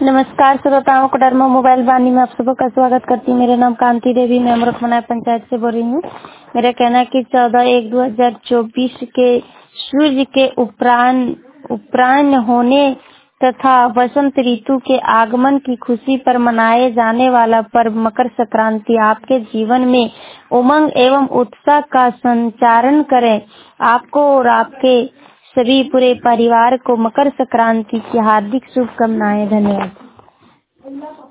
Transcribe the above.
नमस्कार श्रोताओं को डरमा मोबाइल वाणी में आप सबका स्वागत करती हूँ। मेरा नाम कांति देवी, मैं अमृतमनाय पंचायत से बोल रही हूँ। मेरा कहना है कि 14/1/2024 के सूर्य के उपरायण होने तथा वसंत ऋतु के आगमन की खुशी पर मनाए जाने वाला पर्व मकर संक्रांति आपके जीवन में उमंग एवं उत्साह का संचारण करे। आपको और आपके सभी पूरे परिवार को मकर संक्रांति की हार्दिक शुभकामनाएं। धन्यवाद।